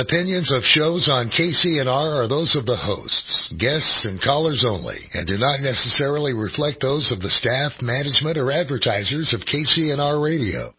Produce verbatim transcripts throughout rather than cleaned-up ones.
Opinions of shows on K C N R are those of the hosts, guests, and callers only, and do not necessarily reflect those of the staff, management, or advertisers of K C N R Radio.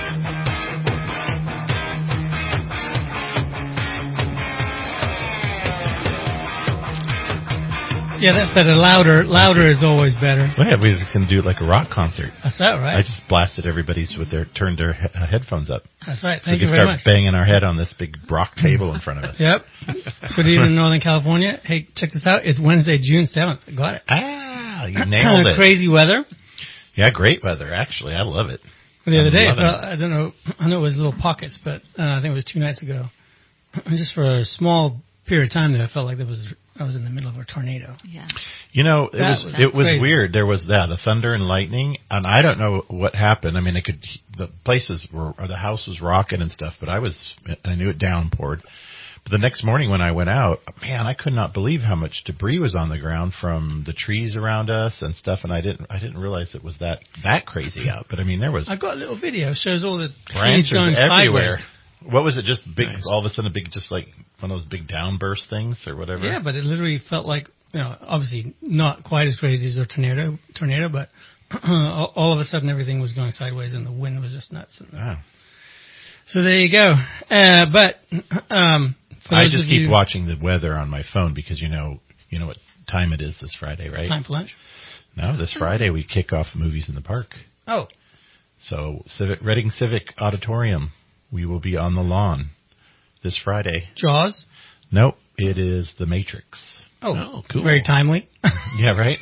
Yeah, that's better. Louder, louder is always better. Well, yeah, we just can do it like a rock concert. That's that, right? I just blasted everybody's with their turned their he- uh, headphones up. That's right. So Thank we you can very start much. banging our head on this big rock table in front of us. Yep. Good evening, Northern California. Hey, check this out. It's Wednesday, June seventh. Got it. Ah, you nailed it. Crazy weather. Yeah, great weather. Actually, I love it. The other I'm day, I, loving felt, I don't know. I know it was little pockets, but uh, I think it was two nights ago. Just for a small period of time there, I felt like there was I was in the middle of a tornado. Yeah. You know, it That was, was it was crazy. weird. There was that the thunder and lightning, and I don't know what happened. I mean, it could the places were or the house was rocking and stuff, but I was I knew it downpoured. But the next morning when I went out, man, I could not believe how much debris was on the ground from the trees around us and stuff. And I didn't I didn't realize it was that that crazy out. But I mean, there was I got a little video. It shows all the branches trees going everywhere. sideways. What was it? Just big, Nice. all of a sudden, a big, just like one of those big downburst things or whatever. Yeah, but it literally felt like, you know, obviously not quite as crazy as a tornado, tornado, but all all of a sudden everything was going sideways and the wind was just nuts. Wow. So there you go. Uh, but um, for I those just of keep you, watching the weather on my phone because you know, you know what time it is this Friday, right? time for lunch. No, this Friday we kick off movies in the park. Oh, So Civic Reading Civic Auditorium, we will be on the lawn this Friday. Jaws. Nope, it is The Matrix. Oh, Oh, cool. Very timely. Yeah, right?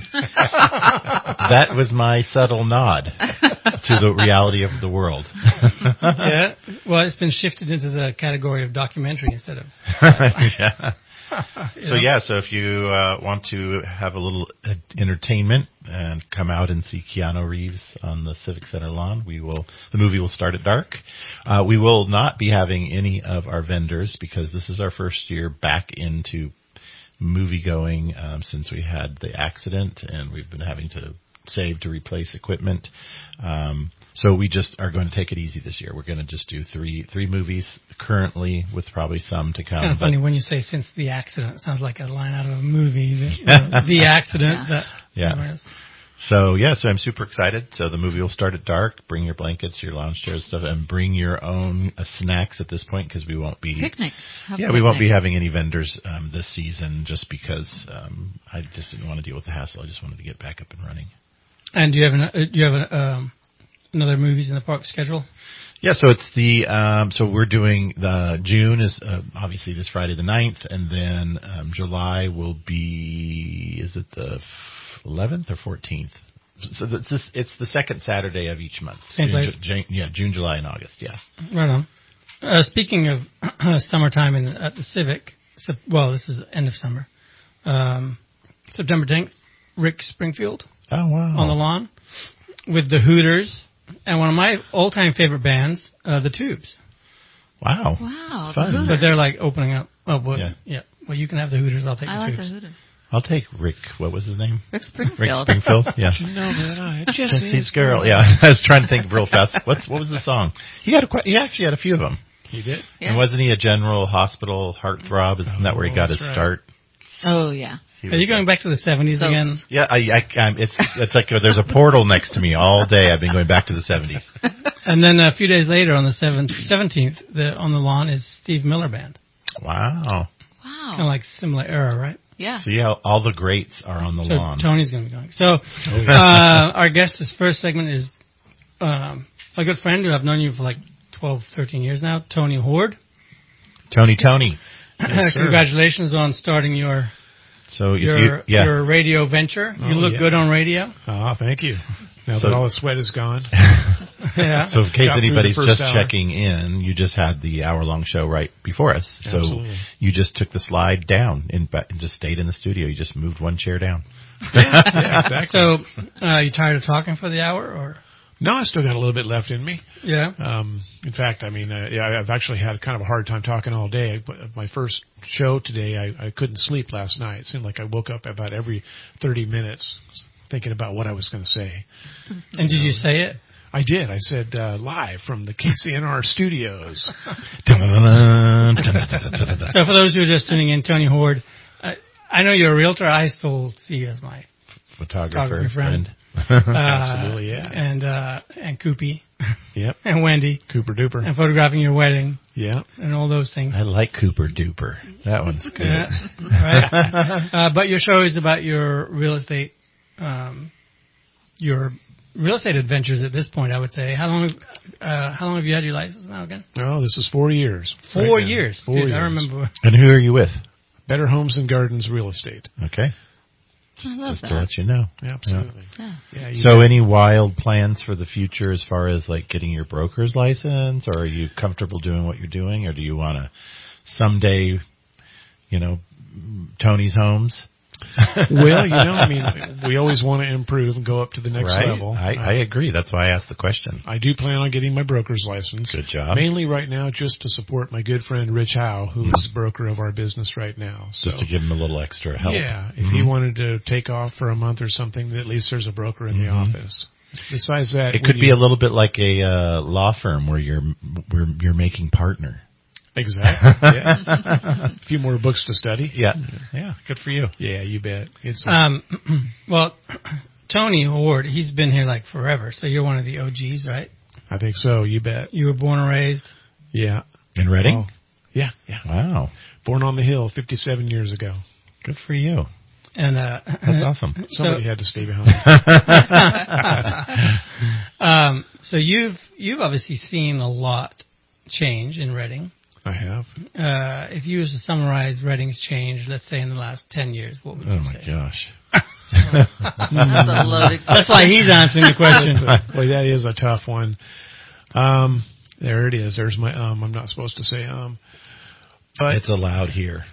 That was my subtle nod to the reality of the world. Yeah. Well, it's been shifted into the category of documentary instead of. Yeah. you So know. yeah, so if you uh, want to have a little uh, entertainment and come out and see Keanu Reeves on the Civic Center lawn, we will. The movie will start at dark. Uh, we will not be having any of our vendors because this is our first year back into movie going um, since we had the accident, and we've been having to save to replace equipment. Um, so we just are going to take it easy this year. We're going to just do three three movies currently, with probably some to come. It's kind of but- funny when you say since the accident. It sounds like a line out of a movie. The, you know, the accident. That, Yeah. So, yeah, so I'm super excited. So the movie will start at dark. Bring your blankets, your lounge chairs, stuff, and bring your own uh, snacks at this point because we won't be... Picnic. Have Yeah, a we won't be picnic. having any vendors um, this season just because um, I just didn't want to deal with the hassle. I just wanted to get back up and running. And do you have an, uh, do you have an, um, another movies in the park schedule? Yeah, so it's the um, so we're doing the June is uh, obviously this Friday the ninth, and then um, July will be is it the eleventh or fourteenth? So it's this, it's the second Saturday of each month. Same June, place? Ju- Ju- yeah, June, July, and August. Yeah. Right on. Uh, speaking of summertime in, at the Civic, sep- well, this is end of summer. Um, September tenth, Rick Springfield Oh wow. on the lawn with the Hooters and one of my all-time favorite bands, uh, the Tubes. Wow. Wow. Fun. the But Hooters. they're like opening up. Oh, well, Yeah. yeah. Well, you can have the Hooters. I'll take I the like Tubes. the Hooters. I'll take Rick. What was his name? Rick Rick Springfield. Springfield. Yeah. You know that I Jesse's Jesse's girl. Yeah. I was trying to think real fast. What's what was the song? He had a, quite- he actually had a few of them. You did? Yeah. And wasn't he a General Hospital heartthrob? Isn't that where he Oh, got his that's right. start? Oh, yeah. He Are was you going a- back to the seventies Soaps. again? Yeah, I, I, I'm, it's it's like there's a portal next to me all day. I've been going back to the seventies. And then a few days later, on the seventeenth, the, on the lawn is Steve Miller Band. Wow. Wow. Kind of like similar era, right? yeah. See how all the greats are on the So lawn. Tony's going to be going. So uh, our guest, this first segment is um, a good friend who I've known you for like twelve, thirteen years now, Tony Horde. Tony, Tony. Yes, sir. Congratulations on starting your So if your, you, yeah. your radio venture. You Oh, look yeah. good on radio. Oh, thank you. Now So- that all the sweat is gone. Yeah. So in case Got through the anybody's first just hour. checking in, you just had the hour-long show right before us. So Absolutely. you just took the slide down and, ba- and just stayed in the studio. You just moved one chair down. Yeah, exactly. So uh, you tired of talking for the hour, or No, I still got a little bit left in me. yeah? Um, in fact, I mean, uh, yeah, I've actually had kind of a hard time talking all day. But my first show today, I, I couldn't sleep last night. It seemed like I woke up about every thirty minutes thinking about what I was going to say. And did you say it? I did. I said uh, live from the K C N R studios. So for those who are just tuning in, Tony Horde, uh, I know you're a realtor. I still see you as my Photographer, photography friend. friend. Uh, Absolutely, yeah. And uh, and Koopy. Yep. And Wendy. Cooper duper. And photographing your wedding. Yeah. And all those things. I like Cooper Duper. That one's good. Yeah, right. uh, but your show is about your real estate, um, your real estate adventures at this point, I would say. How long, uh, how long have you had your license now again? Oh, this is four years. Four right now. years. Four Dude, years. I remember. And who are you with? Better Homes and Gardens Real Estate. Okay. I love Just that. to let you know. Absolutely. Yeah. Yeah. you So bet. any wild plans for the future as far as like getting your broker's license, or are you comfortable doing what you're doing, or do you want to someday, you know, Tony's Homes? Well, you know, I mean, we always want to improve and go up to the next right? level. I, I agree. That's why I asked the question. I do plan on getting my broker's license. Good job. Mainly right now just to support my good friend Rich Howe, who is the broker of our business right now. So, Just to give him a little extra help. yeah, if he wanted to take off for a month or something, at least there's a broker in the Mhm. office. Besides that, It when could be you- a little bit like a uh, law firm where you're where you're making partner. Exactly. Yeah. A few more books to study. Yeah. Yeah. Good for you. Yeah, you bet. It's uh, Um, well, Tony Horde, he's been here like forever. So you're one of the O Gs, right? I think so. You bet. You were born and raised. Yeah. In Reading? Oh, yeah. Yeah. Wow. Born on the Hill fifty-seven years ago. Good for you. And uh, That's awesome. Somebody So- had to stay behind. um, so you've you've obviously seen a lot change in Reading. I have. Uh, if you was to summarize Reading's change, let's say in the last ten years, what would you Oh my say? gosh. That's a loaded That's why he's answering the question. Boy, that is a tough one. Um, there it is. There's my um. I'm not supposed to say um. But It's allowed here.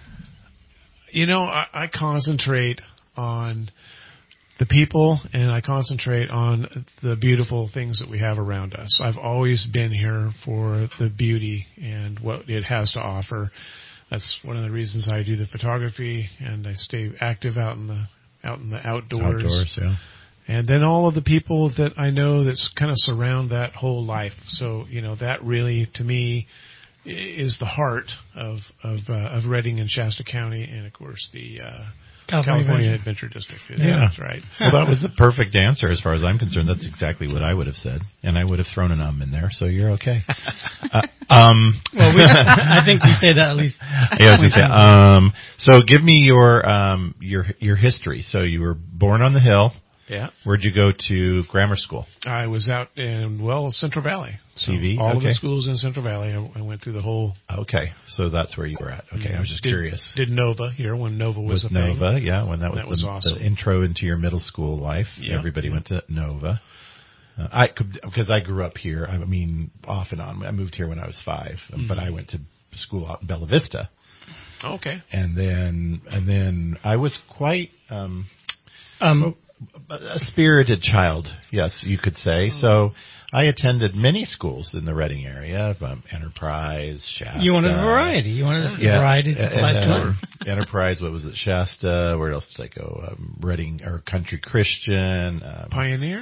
you know, I, I concentrate on the people, and I concentrate on the beautiful things that we have around us. I've always been here for the beauty and what it has to offer. That's one of the reasons I do the photography, and I stay active out in the out in the outdoors. Outdoors, yeah. And then all of the people that I know that's kind of surround that whole life. So, you know, that really, to me, i- is the heart of of, uh, of Reading and Shasta County, and of course the uh, California California Adventure. Adventure District. Yeah. That's right. Well, that was the perfect answer as far as I'm concerned. That's exactly what I would have said. And I would have thrown an um in there, so you're okay. uh, um, Well, we, I think we say that at least. yeah, I was gonna say, um, so give me your, um, your, your history. So you were born on the Hill. Yeah. Where'd you go to grammar school? I was out in, well, Central Valley. So C V? all of Okay. the schools in Central Valley. I, I went through the whole. Okay. So that's where you were at. Okay. I was just did, curious. Did Nova here when Nova was With a thing. Nova, yeah, when that was, That the, was awesome. the intro into your middle school life. Yeah, Everybody yeah. went to Nova. Uh, I could, because I grew up here. I mean, off and on. I moved here when I was five, Mm-hmm. but I went to school out in Bella Vista, Okay. and then and then I was quite um, Um, a spirited child, yes, you could say. So I attended many schools in the Reading area, um, Enterprise, Shasta. you wanted a variety. You wanted a Yeah, variety. and, Last uh, Enterprise. What was it? Shasta. Where else did I go? Um, Reading or Country Christian. Um, Pioneer?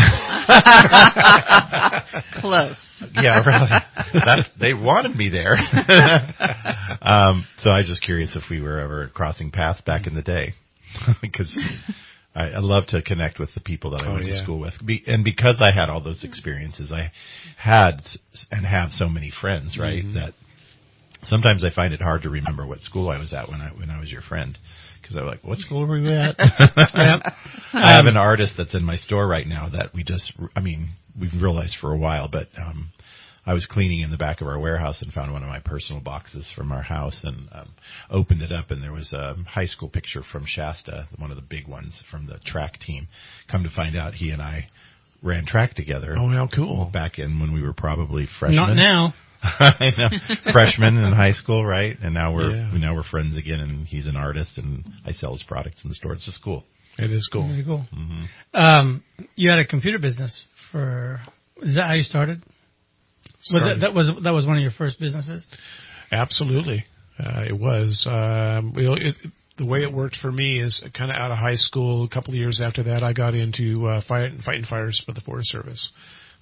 Close. yeah, really. That, they wanted me there. um, so I was just curious if we were ever crossing paths back in the day, because I, I love to connect with the people that I Oh, went to yeah. school with, Be, and because I had all those experiences, I had s- and have so many friends, right? Mhm. That sometimes I find it hard to remember what school I was at when I when I was your friend, because I'm like, what school were we at? Yep. I have an artist that's in my store right now that we just, I mean, we've realized for a while, but um, I was cleaning in the back of our warehouse and found one of my personal boxes from our house and um, opened it up, and there was a high school picture from Shasta, one of the big ones from the track team. Come to find out, he and I ran track together. Oh, how cool. Back in when we were probably freshmen. Not now. I know. Freshmen in high school, right? And now we're Yeah. now we're friends again, and he's an artist, and I sell his products in the store. It's just cool. It is cool. Very cool. hmm Um, you had a computer business for. Is that how you started? Was that, that was that was one of your first businesses? Absolutely. Uh, it was. Um, you know, it, it, the way it worked for me is kind of out of high school. A couple of years after that, I got into uh, fight, fighting fires for the Forest Service.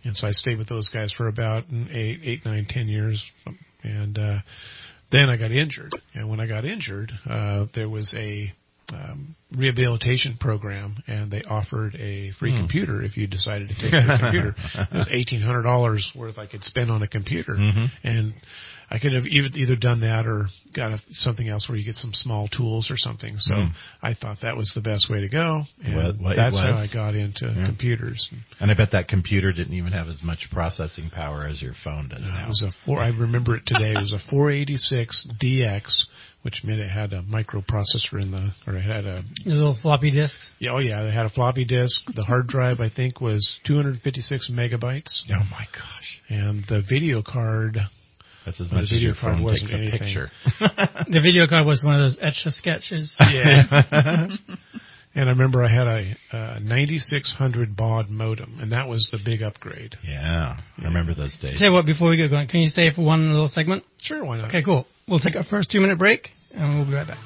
And so I stayed with those guys for about eight, eight, nine, ten years. And uh, then I got injured. And when I got injured, uh, there was a um, rehabilitation program, and they offered a free Hmm. computer if you decided to take the computer. It was eighteen hundred dollars worth I could spend on a computer. Mhm. And I could have either, either done that or got a, something else where you get some small tools or something. So Mm. I thought that was the best way to go. And Well, well, it that's was. how I got into Yeah. computers. And I bet that computer didn't even have as much processing power as your phone does Uh, now. It was a four, I remember it today. It was a four eighty-six D X, which meant it had a microprocessor in the, or it had a, The little floppy disks. yeah, oh yeah, it had a floppy disk. The hard drive, I think, was two hundred fifty-six megabytes. Oh my gosh. And the video card, That's as The much as video your card phone wasn't takes a anything. picture. The video card was one of those Etch-a-Sketches. yeah. And I remember I had a, a ninety-six hundred baud modem, and that was the big upgrade. Yeah, I remember those days. Tell you what, before we get going, can you stay for one little segment? Sure, why not? Okay, cool. We'll take our first two-minute break, and we'll be right back.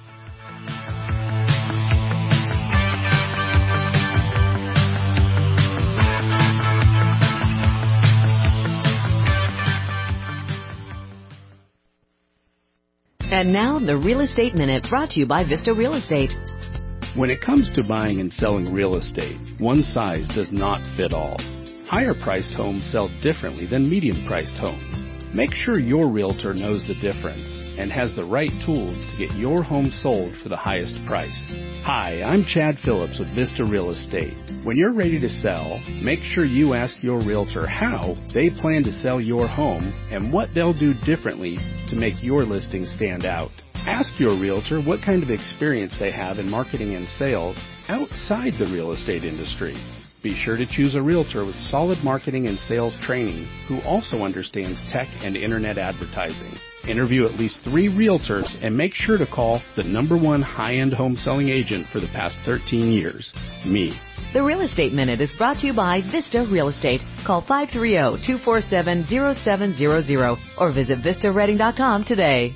And now, the Real Estate Minute, brought to you by Vista Real Estate. When it comes to buying and selling real estate, one size does not fit all. Higher-priced homes sell differently than medium-priced homes. Make sure your realtor knows the difference and has the right tools to get your home sold for the highest price. Hi, I'm Chad Phillips with Vista Real Estate. When you're ready to sell, make sure you ask your realtor how they plan to sell your home and what they'll do differently to make your listing stand out. Ask your realtor what kind of experience they have in marketing and sales outside the real estate industry. Be sure to choose a realtor with solid marketing and sales training who also understands tech and internet advertising. Interview at least three realtors and make sure to call the number one high-end home selling agent for the past thirteen years, me. The Real Estate Minute is brought to you by Vista Real Estate. Call five three zero, two four seven, zero seven zero zero or visit vista reading dot com today.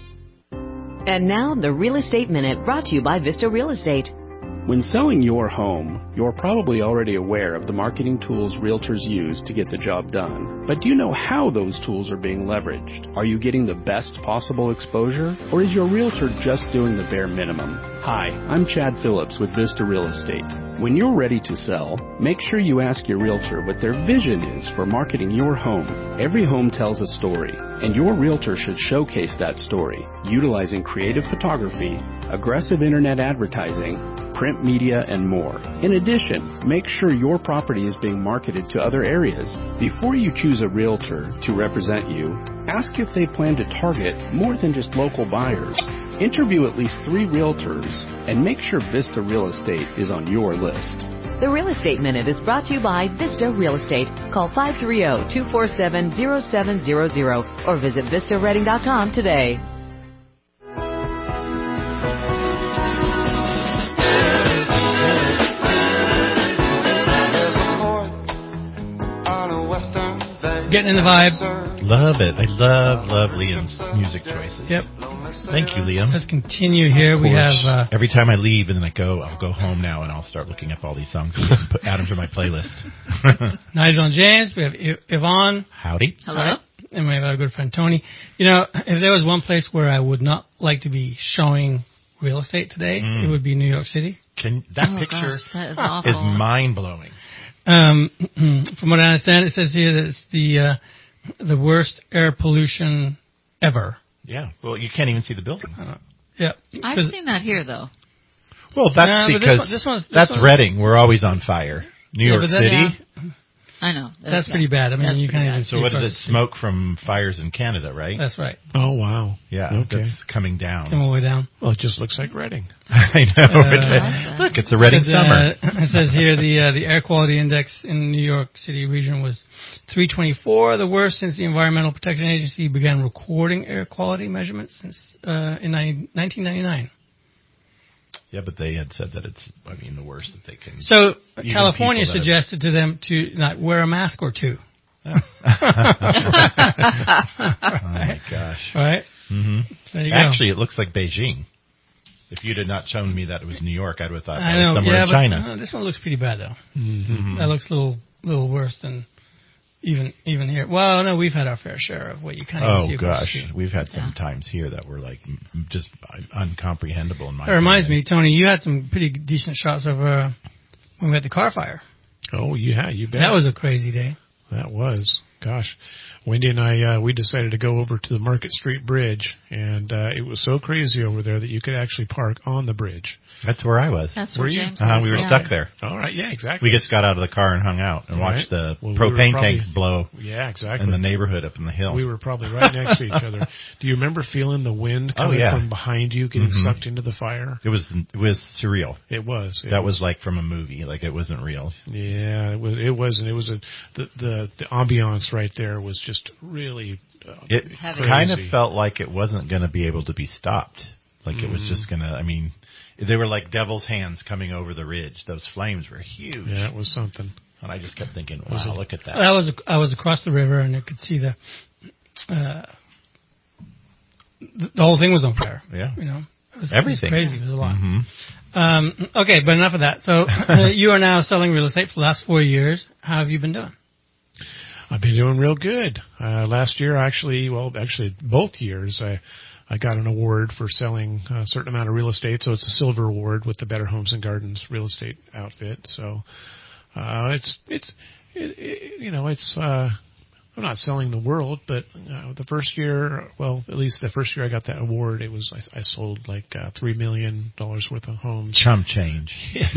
And now, the Real Estate Minute, brought to you by Vista Real Estate. When selling your home, you're probably already aware of the marketing tools realtors use to get the job done. But do you know how those tools are being leveraged? Are you getting the best possible exposure? Or is your realtor just doing the bare minimum? Hi, I'm Chad Phillips with Vista Real Estate. When you're ready to sell, make sure you ask your realtor what their vision is for marketing your home. Every home tells a story, and your realtor should showcase that story, utilizing creative photography, aggressive internet advertising, print media, and more. In addition, make sure your property is being marketed to other areas. Before you choose a realtor to represent you, ask if they plan to target more than just local buyers. Interview at least three realtors and make sure Vista Real Estate is on your list. The Real Estate Minute is brought to you by Vista Real Estate. Call five three zero, two four seven, zero seven zero zero or visit vista reading dot com today. Getting in the vibe. Love it. I love, love Liam's music choices. Yep. Thank you, Liam. Let's continue here. We have uh, Every time I leave and then I go, I'll go home now and I'll start looking up all these songs and put, add them to my playlist. Nigel and James. We have I- Yvonne. Howdy. Hello? All right. And we have our good friend Tony. You know, if there was one place where I would not like to be showing real estate today, Mm. it would be New York City. Can that Oh, picture gosh, that is is awful. mind blowing. Um, from what I understand, it says here that it's the uh, the worst air pollution ever. Yeah. Well, you can't even see the building. Yeah. I've 'Cause- seen that here, though. Well, that's Nah, but this because one- this one's- this that's one's- Reading. We're always on fire. New Yeah, York but that- City. yeah. I know. That's pretty bad. I mean, That's you pretty can't even bad. see So what across is it? the street. Smoke from fires in Canada, right? That's right. Oh, wow. Yeah. Okay. That's coming down. Come all the way down. Well, it just looks like Reading. I know. Uh, Look, it's a Reading It says, summer. Uh, it says here the uh, the air quality index in New York City region was three twenty-four, the worst since the Environmental Protection Agency began recording air quality measurements since uh, in nineteen ninety-nine. Yeah, but they had said that it's, I mean, the worst that they can. So Even California people that have- suggested to them to not wear a mask or two. Oh my gosh. Right? hmm There you go. Actually, it looks like Beijing. If you'd have not shown me that it was New York, I'd have thought I that was know. somewhere Yeah, in but China. uh, this one looks pretty bad though. Mm-hmm. That looks a little little worse than Even even here. Well, no, we've had our fair share of what you kind of Oh see across the gosh, street. we've had some Yeah. times here that were like m- just uncomprehendable in my. That reminds opinion. me, Tony, you had some pretty decent shots of uh, when we had the car fire. Oh, yeah, you bet. That was a crazy day. That was. Gosh, Wendy and I, uh, we decided to go over to the Market Street Bridge, and uh, it was so crazy over there that you could actually park on the bridge. That's where I was. That's Were where you? James Uh, was, we were yeah. stuck there. All right, yeah, exactly. We just got out of the car and hung out and Right. watched the Well, we were propane probably- tanks blow Yeah, exactly. in the neighborhood up in the hill. We were probably right next to each other. Do you remember feeling the wind Oh, coming yeah. from behind you, getting Mhm. sucked into the fire? It was it was surreal. It was. It That was like from a movie. Like it wasn't real. Yeah, it was. It wasn't. It was a the the, the ambiance right there was just really. Uh, It Heavy. kind of Crazy. felt like it wasn't going to be able to be stopped. Like it was Mm-hmm. just going to. I mean, they were like devil's hands coming over the ridge. Those flames were huge, Yeah, it was something. and I just kept thinking, Was "Wow, it- look at that!" I was I was across the river and I could see the uh, the, the whole thing was on fire. Yeah. You know, it was, Everything. it was crazy. It was a lot. hmm Um, okay, but enough of that. So uh, you are now selling real estate for the last four years. How have you been doing? I've been doing real good. Uh, last year, actually, well, actually, both years, I I got an award for selling a certain amount of real estate. So it's a silver award with the Better Homes and Gardens real estate outfit. So uh, it's it's it, it, you know it's. Uh, I'm not selling the world, but uh, the first year, well, at least the first year I got that award, it was I, I sold like uh, three million dollars worth of homes. Chump change.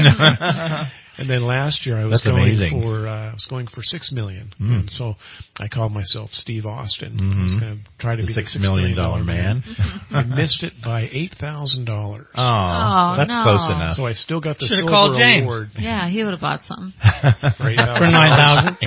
And then last year I was That's going amazing. for uh, I was going for six million, Mm. and so I called myself Steve Austin. I Mhm. was going to try to The be six the six million million dollar man. I missed it by eight thousand dollars. Oh, Oh, that's no. close enough. So I still got the Should've silver called James. award Yeah, he would have bought some. for eight For thousand nine thousand.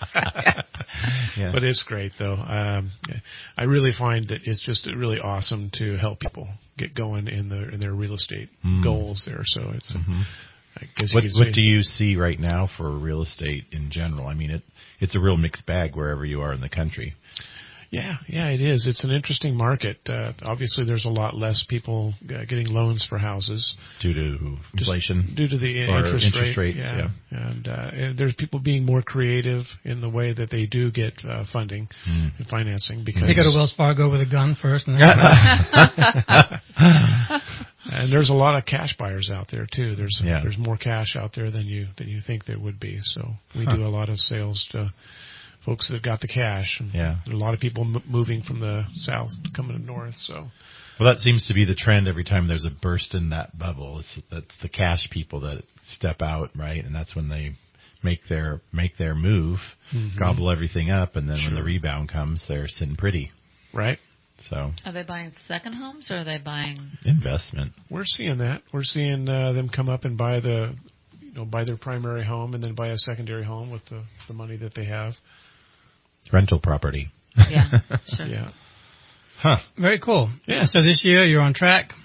Yeah. But it's great though. Um, I really find that it's just really awesome to help people get going in their in their real estate Mm. goals there. So it's. Mhm. I guess you What, could what say- do you see right now for real estate in general? I mean, it it's a real mixed bag wherever you are in the country. Yeah, yeah, it is. It's an interesting market. Uh, obviously, there's a lot less people uh, getting loans for houses Due to just inflation, due to the or interest, interest rate. rates, yeah, and, uh, and there's people being more creative in the way that they do get uh, funding Mm. and financing because They go to Wells Fargo with a gun first, and then and there's a lot of cash buyers out there too. There's Yeah. there's more cash out there than you than you think there would be. So we Huh. do a lot of sales to folks that got the cash. And Yeah. there are a lot of people m- moving from the south coming to north. So Well, that seems to be the trend every time there's a burst in that bubble. It's that's the cash people that step out, right? And that's when they make their make their move, Mhm. gobble everything up, and then when Sure. the rebound comes, they're sitting pretty. right. So Are they buying second homes or are they buying? investment. We're seeing that. We're seeing uh, them come up and buy the, you know, buy their primary home and then buy a secondary home with the, the money that they have. Rental property. Yeah, sure. Yeah, Huh. very cool. Yeah. So this year you're on track.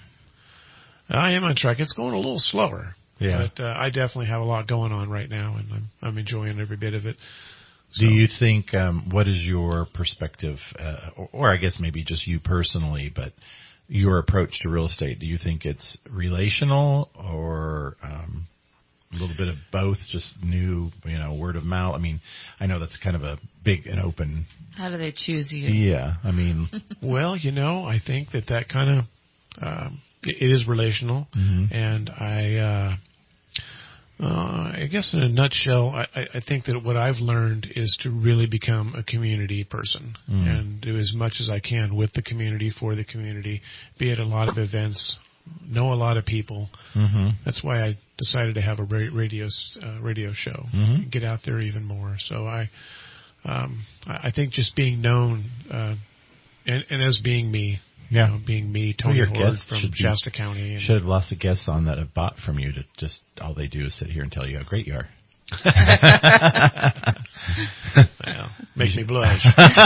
I am on track. It's going a little slower, Yeah. but uh, I definitely have a lot going on right now, and I'm I'm enjoying every bit of it. Do So- you think, um, what is your perspective, uh, or, or I guess maybe just you personally, but your approach to real estate? Do you think it's relational or um, a little bit of both, just new, you know, word of mouth? I mean, I know that's kind of a big and open. How do they choose you? Yeah, I mean, Well, you know, I think that that kind of um, it, it is relational, Mhm. and I. Uh, Uh, I guess in a nutshell, I, I I think that what I've learned is to really become a community person Mm. and do as much as I can with the community, for the community, be at a lot of events, know a lot of people. hmm That's why I decided to have a ra- radio s- uh, radio show, Mhm. get out there even more. So I, um, I I think just being known uh, and, and as being me, Yeah. you know, being me, Tony your Horde guests from should be- Shasta County. And, should have lots of guests on that have bought from you to just, all they do is sit here and tell you how great you are. well, make me blush.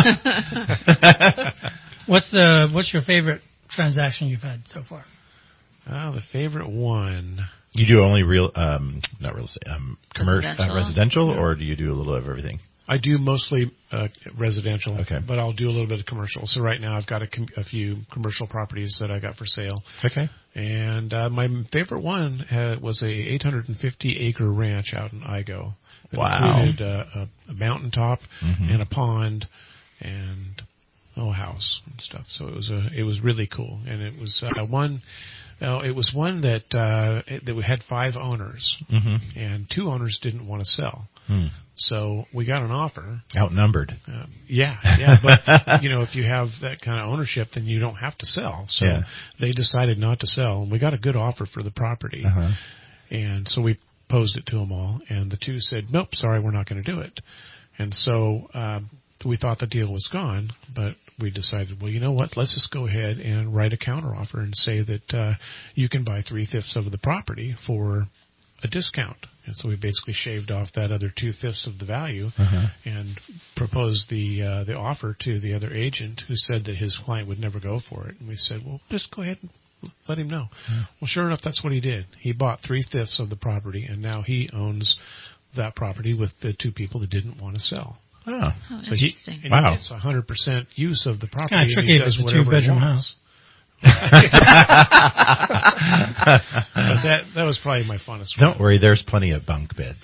What's the what's your favorite transaction you've had so far? Oh, the favorite one. You do only real, um, not real estate, um, commercial, Residential? uh, residential, or do you do a little of everything? I do mostly uh, residential, Okay. but I'll do a little bit of commercial. So right now I've got a, com- a few commercial properties that I got for sale. Okay. And uh, my favorite one uh, was a eight hundred fifty acre ranch out in Igo. That Wow. included uh, a, a mountaintop Mhm. and a pond and oh, a house and stuff. So it was a it was really cool, and it was uh, one. Uh, it was one that uh, it, that we had five owners, Mm-hmm. and two owners didn't want to sell. Hmm. So we got an offer. Outnumbered. Uh, yeah, yeah, but you know, if you have that kind of ownership, then you don't have to sell. So Yeah. they decided not to sell, and we got a good offer for the property. Uh-huh. And so we posed it to them all, and the two said, "Nope, sorry, we're not going to do it." And so um, we thought the deal was gone, but we decided, well, you know what? Let's just go ahead and write a counteroffer and say that uh, you can buy three fifths of the property for a discount. And so we basically shaved off that other two fifths of the value Uh-huh. and proposed the uh, the offer to the other agent, who said that his client would never go for it. And we said, well, just go ahead and let him know. Yeah. Well, sure enough, that's what he did. He bought three fifths of the property, and now he owns that property with the two people that didn't want to sell. Oh. Oh, So he, interesting. and Wow. he gets one hundred percent use of the property. Kinda and tricky he if does it's a whatever he two-bedroom wants. But that that was probably my funnest one. Don't worry, there's plenty of bunk beds.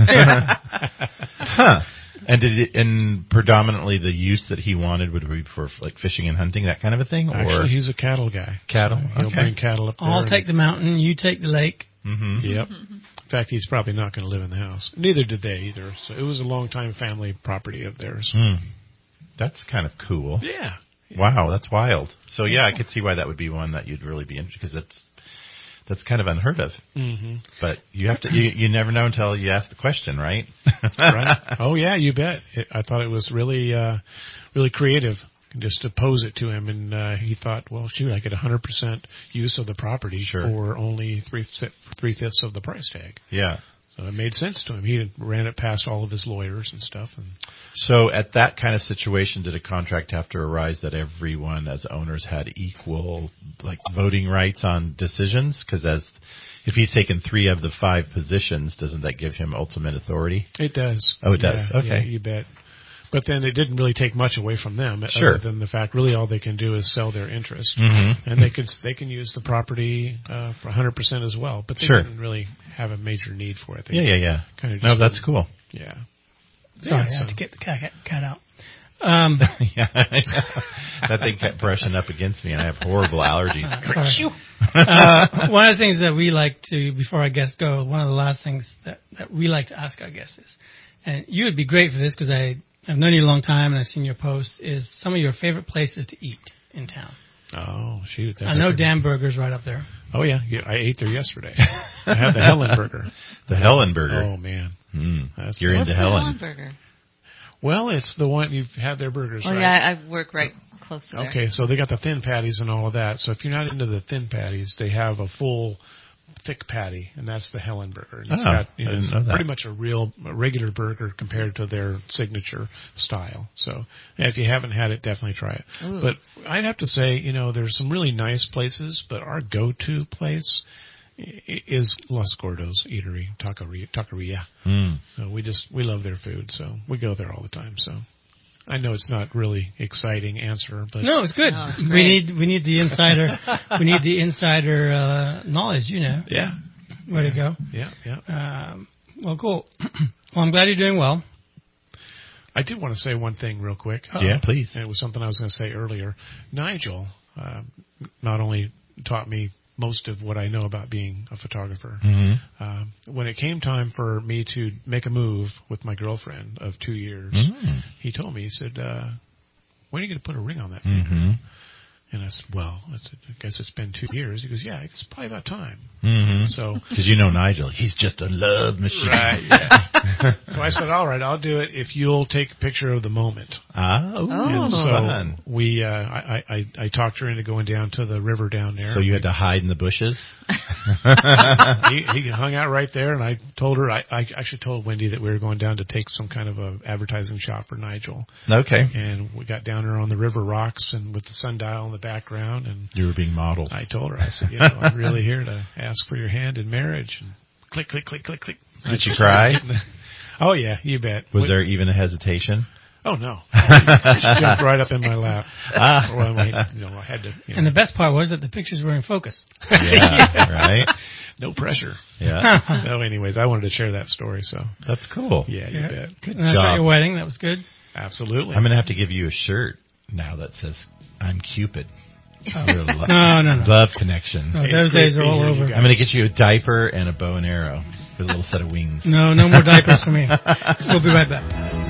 Huh. And did it, and predominantly the use that he wanted would be for like fishing and hunting, that kind of a thing, or Actually, he's a cattle guy. cattle? So he'll Okay. bring cattle up there. I'll and- take the mountain, you take the lake. Mm-hmm. Yep. In fact, he's probably not going to live in the house. Neither did they either. So it was a long-time family property of theirs. Hmm. That's kind of cool. Yeah. Wow, that's wild. So yeah, I could see why that would be one that you'd really be interested, because that's that's kind of unheard of. Mm-hmm. But you have to you, you never know until you ask the question, right? Right. Oh yeah, you bet. It, I thought it was really, uh, really creative just to pose it to him, and uh, he thought, well, shoot, I get one hundred percent use of the property Sure. for only three three fifths of the price tag. Yeah. So it made sense to him. He ran it past all of his lawyers and stuff. And So at that kind of situation, did a contract have to arise that everyone as owners had equal like voting rights on decisions? Because as if he's taken three of the five positions, doesn't that give him ultimate authority? it does. Oh, it does. Yeah, Okay. yeah, you bet. But then it didn't really take much away from them, Sure. other than the fact really all they can do is sell their interest, Mm-hmm. and they could they can use the property uh, for one hundred percent as well. But they Sure. didn't really have a major need for it. They Yeah, yeah, yeah. Kind of No, that's cool. Yeah. Sorry, Yeah, I had so- to get the cat, cat out. Um, Yeah, that thing kept brushing up against me, and I have horrible allergies. sorry. uh, one of the things that we like to, before our guests go, one of the last things that, that we like to ask our guests is, and you would be great for this because I, I've known you a long time and I've seen your posts, is some of your favorite places to eat in town. Oh shoot! That's I know a pretty- Dan Burger's right up there. Oh yeah, yeah, I ate there yesterday. I had the Helen burger. The Helen Burger. Oh man. Mm. That's- You're What's into the Helen. Burger? Well, it's the one you've had their burgers, Oh right? yeah, I work right close to there. Okay, so they got the thin patties and all of that. So if you're not into the thin patties, they have a full thick patty, and that's the Helen burger. And it's Oh, got, you I know, didn't it's know that. pretty much a real a regular burger compared to their signature style. So if you haven't had it, definitely try it. Ooh. But I'd have to say, you know, there's some really nice places, but our go-to place i- is Los Gordos Eatery, Taqueria. Taqueria. Mm. So we just we love their food, so we go there all the time. So I know it's not really exciting answer, but No, it's good. No, it's we great. need we need the insider we need the insider uh, knowledge. You know yeah, where to go. yeah, yeah. Um, well, cool. Well, I'm glad you're doing well. I did want to say one thing real quick. Yeah, please. And it was something I was going to say earlier. Nigel uh, not only taught me most of what I know about being a photographer. Mm-hmm. Uh, when it came time for me to make a move with my girlfriend of two years, Mm. he told me, he said, uh, when are you going to put a ring on that finger? Mm-hmm. And I said, well, I, said, I guess it's been two years. He goes, yeah, it's probably about time. Mm-hmm. So, Because you know Nigel, he's just a love machine. right, yeah. So I said, all right, I'll do it if you'll take a picture of the moment. Ah, ooh, And so fun. we, uh, I, I, I talked her into going down to the river down there. So you had to hide in the bushes? he, he hung out right there, and I told her, I, I actually told Wendy that we were going down to take some kind of a advertising shot for Nigel. Okay. And we got down there on the river rocks and with the sundial in the background, and You were being modeled. I told her, I said, you know, I'm really here to ask for your hand in marriage. And click, click, click, click, click. Did you cry? Oh, yeah, you bet. Was What, there even a hesitation? Oh, no. She jumped right up in my lap. Ah. Well, I, you know, I had to. You know. And the best part was that the pictures were in focus. Yeah, right? No pressure. Yeah. No, anyways, I wanted to share that story, so. That's cool. Yeah, you Yeah. bet. Good And that's job. at your wedding. That was good. Absolutely. I'm going to have to give you a shirt now that says, I'm Cupid. Oh. Your lo- No, no, no. Love connection. No, Hey, those it's great days to are be all here, you over. guys. I'm going to get you a diaper and a bow and arrow with a little set of wings. No, no more diapers for me. We'll be right back.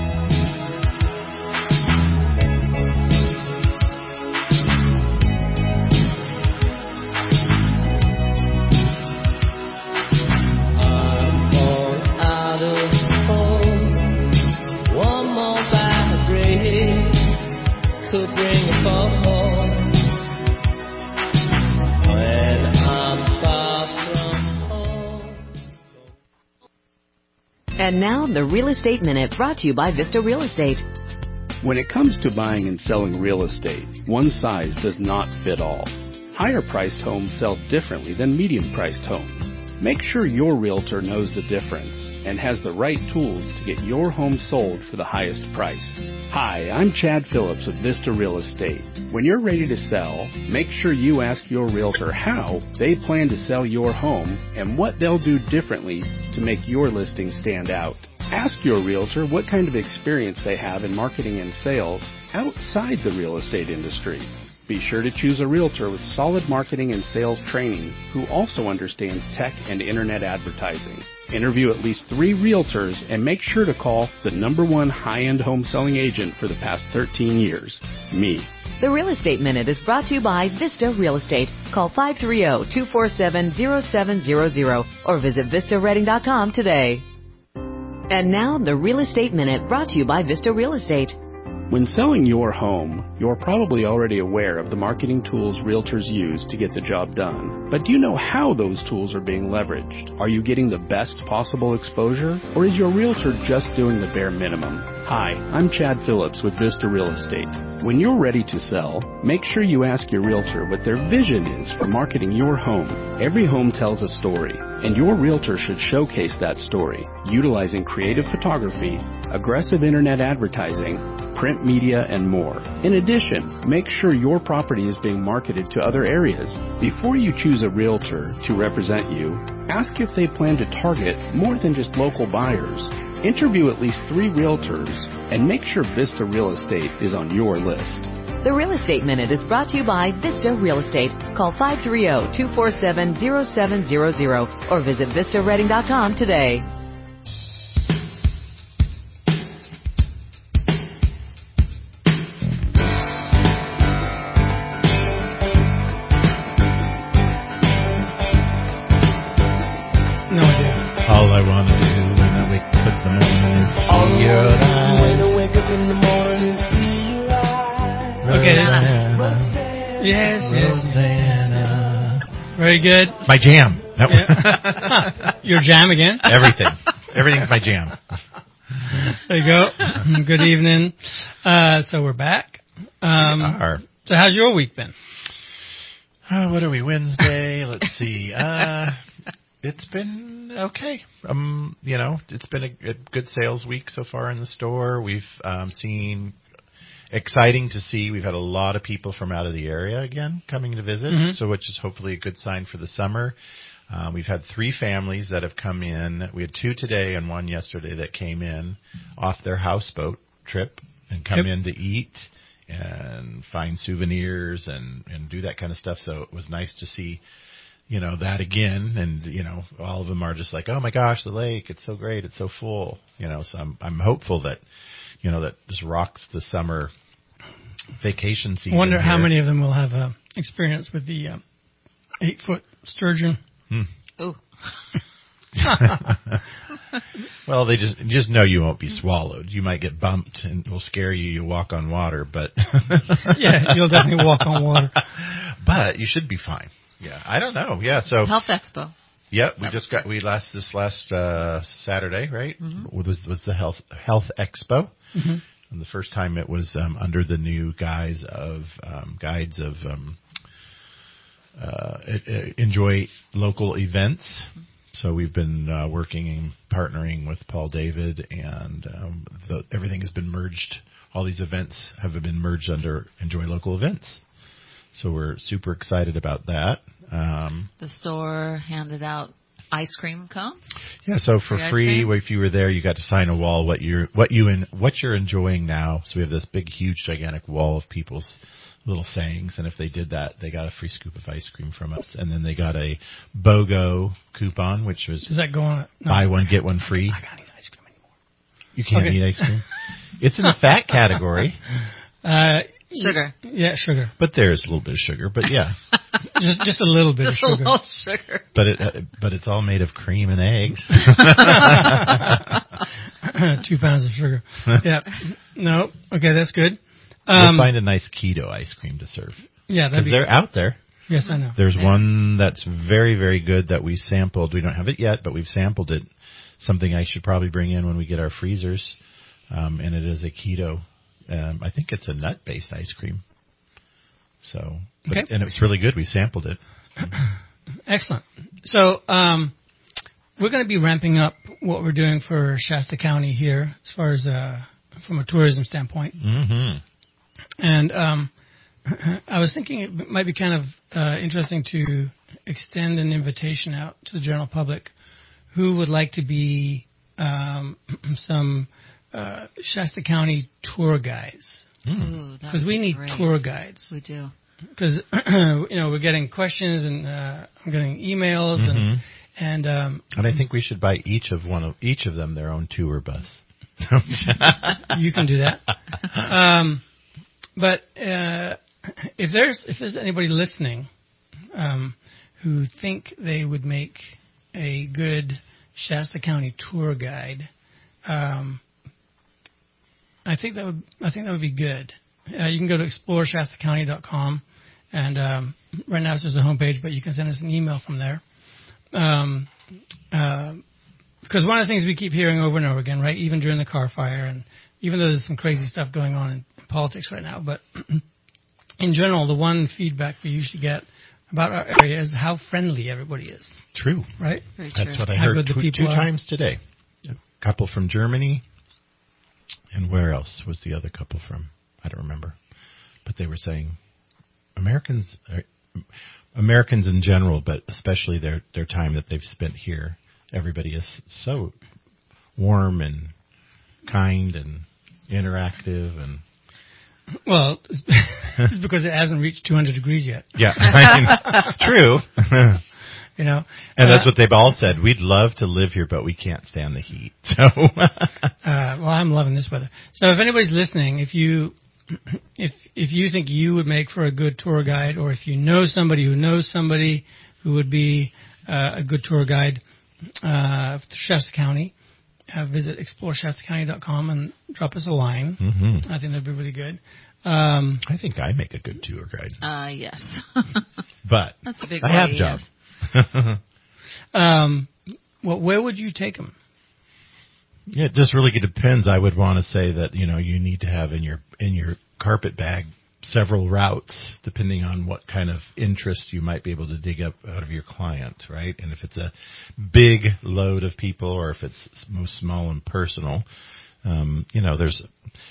And now, the Real Estate Minute brought to you by Vista Real Estate. When it comes to buying and selling real estate, one size does not fit all. Higher-priced homes sell differently than medium-priced homes. Make sure your realtor knows the difference and has the right tools to get your home sold for the highest price. Hi, I'm Chad Phillips with Vista Real Estate. When you're ready to sell, make sure you ask your realtor how they plan to sell your home and what they'll do differently to make your listing stand out. Ask your realtor what kind of experience they have in marketing and sales outside the real estate industry. Be sure to choose a realtor with solid marketing and sales training who also understands tech and internet advertising. Interview at least three realtors and make sure to call the number one high-end home selling agent for the past thirteen years, me. The Real Estate Minute is brought to you by Vista Real Estate. Call five three zero, two four seven, zero seven zero zero or visit vista reading dot com today. And now, the Real Estate Minute brought to you by Vista Real Estate. When selling your home, you're probably already aware of the marketing tools realtors use to get the job done. But do you know how those tools are being leveraged? Are you getting the best possible exposure? Or is your realtor just doing the bare minimum? Hi, I'm Chad Phillips with Vista Real Estate. When you're ready to sell, make sure you ask your realtor what their vision is for marketing your home. Every home tells a story, and your realtor should showcase that story, utilizing creative photography, aggressive internet advertising, print media, and more. In addition, make sure your property is being marketed to other areas. Before you choose a realtor to represent you, ask if they plan to target more than just local buyers. Interview at least three realtors and make sure Vista Real Estate is on your list. The Real Estate Minute is brought to you by Vista Real Estate. Call five three zero, two four seven, zero seven zero zero or visit vista reading dot com today. No idea. All I want to do when I wake up in the morning is see your eyes. When I wake up in the morning, see your eyes. Okay. Rosanna, Yes, yes. Rosanna. Very good. My jam. No. Yeah. Your jam again? Everything. Everything's my jam. There you go. Good evening. Uh, so we're back. Um, We are. So how's your week been? Uh, what are we, Wednesday? Let's see. Uh, it's been okay. Um, you know, it's been a, a good sales week so far in the store. We've um, seen exciting to see. We've had a lot of people from out of the area again coming to visit, Mm-hmm. so which is hopefully a good sign for the summer. Uh, we've had three families that have come in. We had two today and one yesterday that came in off their houseboat trip and come Yep. in to eat and find souvenirs and, and do that kind of stuff. So it was nice to see, you know, that again. And, you know, all of them are just like, oh my gosh, the lake, it's so great. It's so full, you know, so I'm, I'm hopeful that, you know, that just rocks the summer vacation season. I wonder how here. many of them will have uh, experience with the um, eight-foot sturgeon. Hmm. Ooh. Well, they just just know you won't be swallowed. You might get bumped and it will scare you. You walk on water, but Yeah, you'll definitely walk on water. But you should be fine. Yeah, I don't know. Yeah, so Health Expo. yeah, we just got we last this last uh, Saturday, right? Mm-hmm. Was was the health health expo. Mm-hmm. And the first time it was um, under the new guise of um, guides of um, uh, enjoy local events. So we've been uh, working and partnering with Paul David, and um, the, everything has been merged. All these events have been merged under Enjoy Local Events. So we're super excited about that. Um, the store handed out ice cream cones. Yeah, so for free, free if you were there, you got to sign a wall what you're what you in, what you're enjoying now. So we have this big, huge, gigantic wall of people's little sayings, and if they did that, they got a free scoop of ice cream from us, and then they got a BOGO coupon, which was does that go on? No. Buy one get one free. I can't eat ice cream anymore. You can't okay. eat ice cream. It's in the fat category. Uh, sugar. Yeah, sugar. But there's a little bit of sugar. But yeah, just just a little bit just of sugar. A little sugar. But it uh, but it's all made of cream and eggs. Two pounds of sugar. Yeah. No. Okay, that's good. Um, we'll find a nice keto ice cream to serve. Yeah, that'd be. They're out there. Yes, I know. There's yeah. one that's very, very good that we sampled. We don't have it yet, but we've sampled it. Something I should probably bring in when we get our freezers. Um, and it is a keto. Um, I think it's a nut-based ice cream. So, but, okay. And it's really good. We sampled it. Excellent. So, um, we're going to be ramping up what we're doing for Shasta County here, as far as uh, from a tourism standpoint. Mm-hmm. And um, I was thinking it might be kind of uh, interesting to extend an invitation out to the general public who would like to be um, some uh, Shasta County tour guides. Because mm. we need great. tour guides. We do. Because you know we're getting questions and uh, I'm getting emails mm-hmm. and and um, and I think we should buy each of one of each of them their own tour bus. You can do that. Um, but uh, if there's if there's anybody listening um, who think they would make a good Shasta County tour guide, um, I think that would I think that would be good. Uh, you can go to explore shasta county dot com, and um, right now it's just a homepage, but you can send us an email from there. Um, uh, because one of the things we keep hearing over and over again, right, even during the car fire, and even though there's some crazy stuff going on in politics right now, but in general, the one feedback we usually get about our area is how friendly everybody is. True. Right? Very true. That's what I how heard good the two, two are. times today. A couple from Germany, and where else was the other couple from? I don't remember. But they were saying Americans, Americans in general, but especially their, their time that they've spent here, everybody is so warm and kind and interactive. And well, it's because it hasn't reached two hundred degrees yet. Yeah, I mean, true. You know, and uh, that's what they've all said. We'd love to live here, but we can't stand the heat. So, uh, well, I'm loving this weather. So, if anybody's listening, if you if if you think you would make for a good tour guide, or if you know somebody who knows somebody who would be uh, a good tour guide uh, for Shasta County, uh, visit explore shasta county dot com and drop us a line. Mm-hmm. I think that'd be really good. Um, I think I make a good tour guide. Uh, yes. But that's a big I have jobs. Yes. um, well, where would you take them? Yeah, it just really depends. I would want to say that, you know, you need to have in your in your carpet bag several routes depending on what kind of interest you might be able to dig up out of your client, right? And if it's a big load of people or if it's most small and personal, um, you know, there's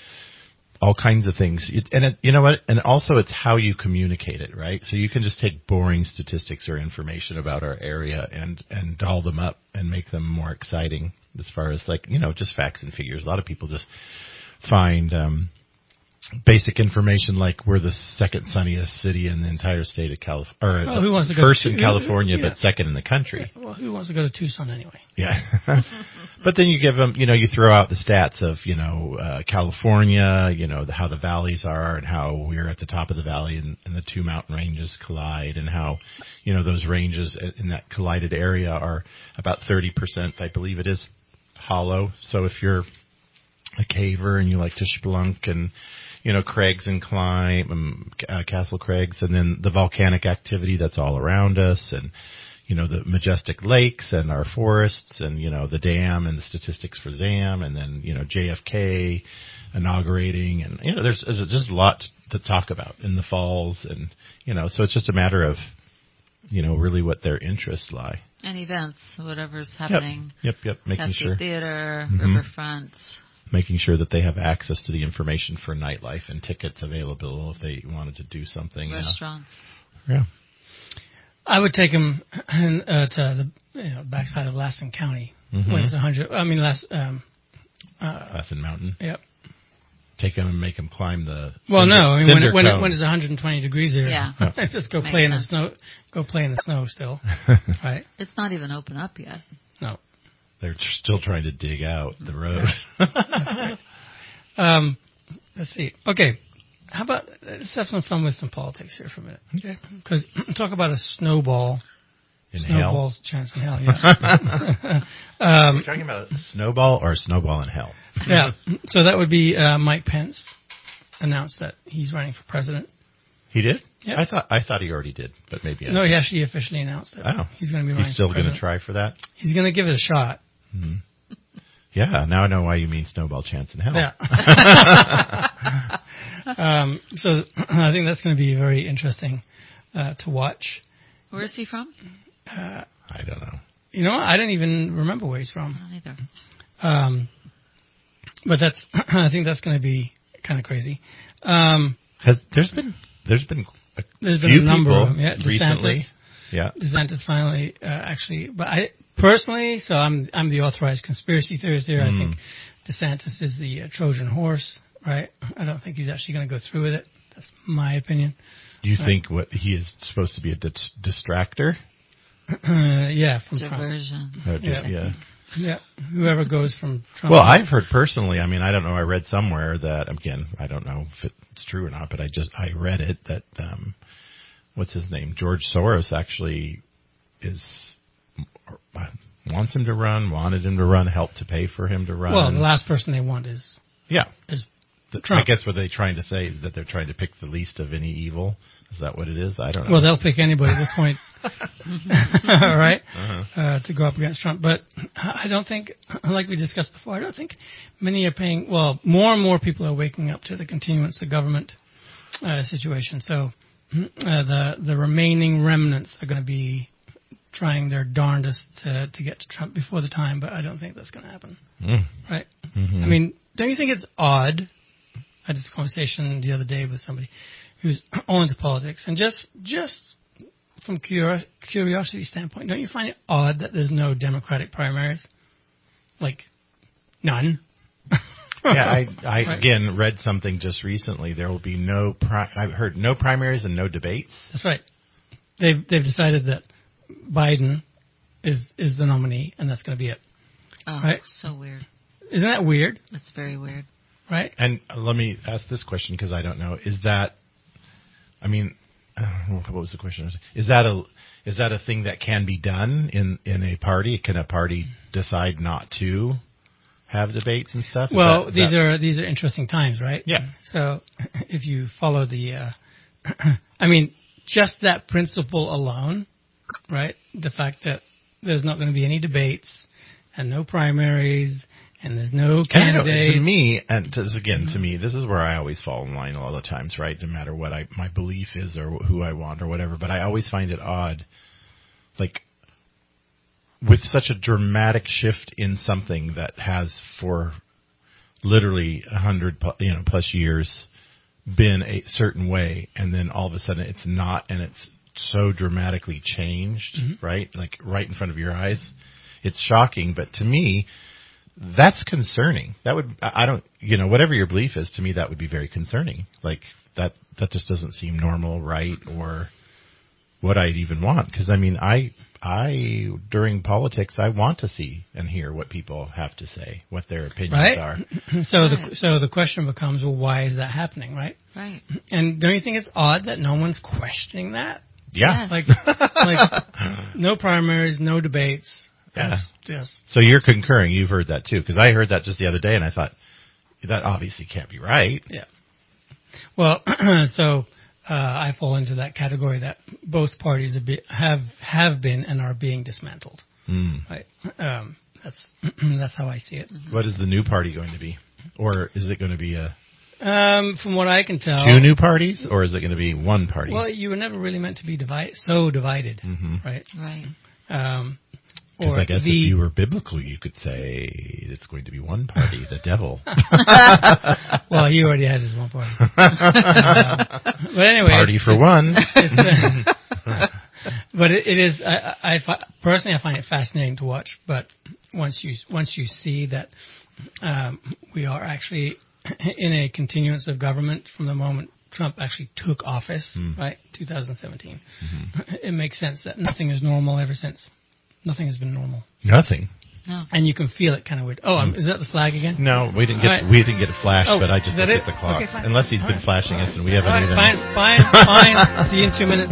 all kinds of things. It, and it, you know what? And also it's how you communicate it, right? So you can just take boring statistics or information about our area and, and doll them up and make them more exciting as far as like, you know, just facts and figures. A lot of people just find, um, basic information like we're the second sunniest city in the entire state of California, or well, who wants to go first to, in California, yeah. but second in the country. Well, who wants to go to Tucson anyway? Yeah. But then you give them, you know, you throw out the stats of, you know, uh, California, you know, the, how the valleys are and how we're at the top of the valley and, and the two mountain ranges collide and how, you know, those ranges in that collided area are about thirty percent, I believe it is, hollow. So if you're a caver and you like to spelunk and, you know, crags and climb, um, uh, Castle Crags, and then the volcanic activity that's all around us, and, you know, the majestic lakes and our forests, and, you know, the dam and the statistics for ZAM, and then, you know, J F K inaugurating, and, you know, there's, there's just a lot to talk about in the falls, and, you know, so it's just a matter of you know, really what their interests lie. And events, whatever's happening. Yep, yep, yep. Making Cascade sure. Theater, Mhm. Riverfront. Making sure that they have access to the information for nightlife and tickets available if they wanted to do something. Restaurants. You know. Yeah. I would take him uh, to the you know, backside of Lassen County Mhm. when it's one hundred. I mean, last. Um, uh, Lassen Mountain. Yep. Take him and make him climb the. Well, cinder, no, I mean when cinder it, when, it, cone. when it's one hundred twenty degrees there, Yeah. just go Makes play in the sense. snow. Go play in the snow still, right? It's not even open up yet. No. They're still trying to dig out the road. Um, let's see. Okay, how about let's have some fun with some politics here for a minute. Okay. Because talk about a snowball. In Snowball's chance in hell. Yeah. Are um, we talking about snowball or snowball in hell? yeah. So that would be uh, Mike Pence announced that he's running for president. He did? Yeah. I thought I thought he already did, but maybe I No, he actually officially announced it. Oh. He's going to be running He's still for going to president. try for that? He's going to give it a shot. Hmm. Yeah, now I know why you mean snowball chance in hell. Yeah. um, so I think that's going to be very interesting uh, to watch. Where is he from? Uh, I don't know. you know, I don't even remember where he's I from. don't either. Um, but that's I think that's going to be kind of crazy. Um, Has there's been there's been a there's been few a number people of them. Yeah, recently. DeSantis. Yeah. DeSantis finally uh, actually, but I personally, so I'm I'm the authorized conspiracy theorist here. Mm. I think DeSantis is the uh, Trojan horse, right? I don't think he's actually going to go through with it. That's my opinion. You Right. think what he is supposed to be a dis- distractor? Uh, yeah, from Diversion. Or just- Yeah. yeah. Trump. Yeah, whoever goes from Trump. Well, I've heard personally. I mean, I don't know. I read somewhere that again, I don't know if it's true or not, but I just I read it that um, what's his name? George Soros actually is wants him to run, wanted him to run, helped to pay for him to run. Well, the last person they want is yeah. is The- Trump. I guess what they're trying to say is that they're trying to pick the least of any evil. Is that what it is? I don't know. well, they'll pick anybody at this point, right? Uh-huh. Uh, to go up against Trump. But I don't think, like we discussed before, I don't think many are paying. Well, more and more people are waking up to the continuance of government uh, situation. So uh, the the remaining remnants are going to be trying their darndest to to get to Trump before the time. But I don't think that's going to happen, Mm. right? Mhm. I mean, don't you think it's odd? I had this conversation the other day with somebody who's all into politics, and just just from curi- curiosity standpoint, don't you find it odd that there's no Democratic primaries? Like, none. Yeah, I, I Right. again read something just recently. There will be no. Pri- I've heard no primaries and no debates. That's right. They've they've decided that Biden is is the nominee, and that's going to be it. Oh, Right. so weird. Isn't that weird? It's very weird. Right? And let me ask this question because I don't know. Is that? I mean, uh, what was the question? Is that a is that a thing that can be done in in a party? Can a party decide not to have debates and stuff? Is Well, that- is these that- are these are interesting times, right? Yeah. So if you follow the, uh, I mean, just that principle alone, right? The fact that there's not going to be any debates and no primaries and there's no And I know, candidate. to me, and to, again, to me, this is where I always fall in line all the times, right? No matter what I my belief is or who I want or whatever. But I always find it odd, like with such a dramatic shift in something that has for literally a hundred, pu- you know, plus years been a certain way, and then all of a sudden it's not, and it's so dramatically changed, Mm-hmm. right? Like right in front of your eyes. It's shocking, but to me, that's concerning. That would, I I don't, you know, whatever your belief is, to me, that would be very concerning. Like that, that just doesn't seem normal, right? Or what I'd even want. Cause I mean, I, I, during politics, I want to see and hear what people have to say, what their opinions Right. are. So Right. the so the question becomes, well, why is that happening, right? Right. And don't you think it's odd that no one's questioning that? Yeah. Yes. Like, like no primaries, no debates. Yeah. Yes. Yes. So you're concurring. You've heard that too. Cause I heard that just the other day and I thought that obviously can't be right. Yeah. Well, so uh, I fall into that category that both parties have be, have, have been and are being dismantled. Mm. Right. Um, that's that's how I see it. What is the new party going to be? Or is it going to be a, Um, from what I can tell, Two new parties, or is it going to be one party? well, you were never really meant to be divide, so divided, mm-hmm. right? Right. Um, Because or I guess the, if you were biblical, you could say it's going to be one party, the devil. well, he already has his one party. uh, but anyway, Party for one. It's, uh, but it, it is. I, I, I fi- personally, I find it fascinating to watch. But once you once you see that um, we are actually in a continuance of government from the moment Trump actually took office, Mm. right, twenty seventeen, Mm-hmm. it makes sense that nothing is normal ever since. Nothing has been normal, Nothing. No. and you can feel it kind of weird. Oh, um, is that the flag again? No, we didn't get All right. we didn't get a flash, Oh, but I just is that looked it? at the clock. Okay, fine. Unless he's All been right. flashing us, and we All haven't right, even. fine, fine, fine. See you in two minutes.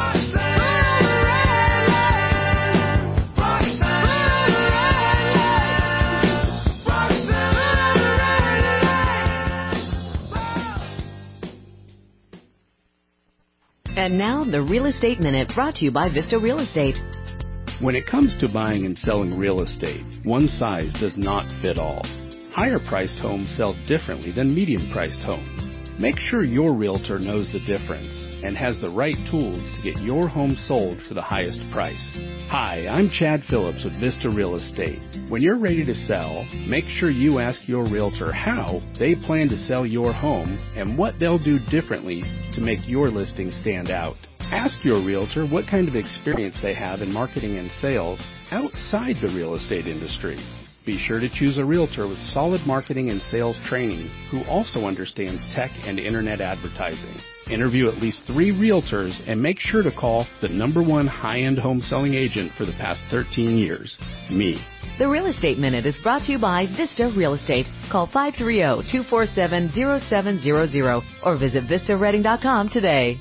And now, the Real Estate Minute brought to you by Vista Real Estate. When it comes to buying and selling real estate, one size does not fit all. Higher-priced homes sell differently than medium-priced homes. Make sure your realtor knows the difference and has the right tools to get your home sold for the highest price. Hi, I'm Chad Phillips with Vista Real Estate. When you're ready to sell, make sure you ask your realtor how they plan to sell your home and what they'll do differently to make your listing stand out. Ask your realtor what kind of experience they have in marketing and sales outside the real estate industry. Be sure to choose a realtor with solid marketing and sales training who also understands tech and internet advertising. Interview at least three realtors and make sure to call the number one high-end home selling agent for the past thirteen years, me. The Real Estate Minute is brought to you by Vista Real Estate. Call five three zero, two four seven, zero seven zero zero or visit vista reading dot com today.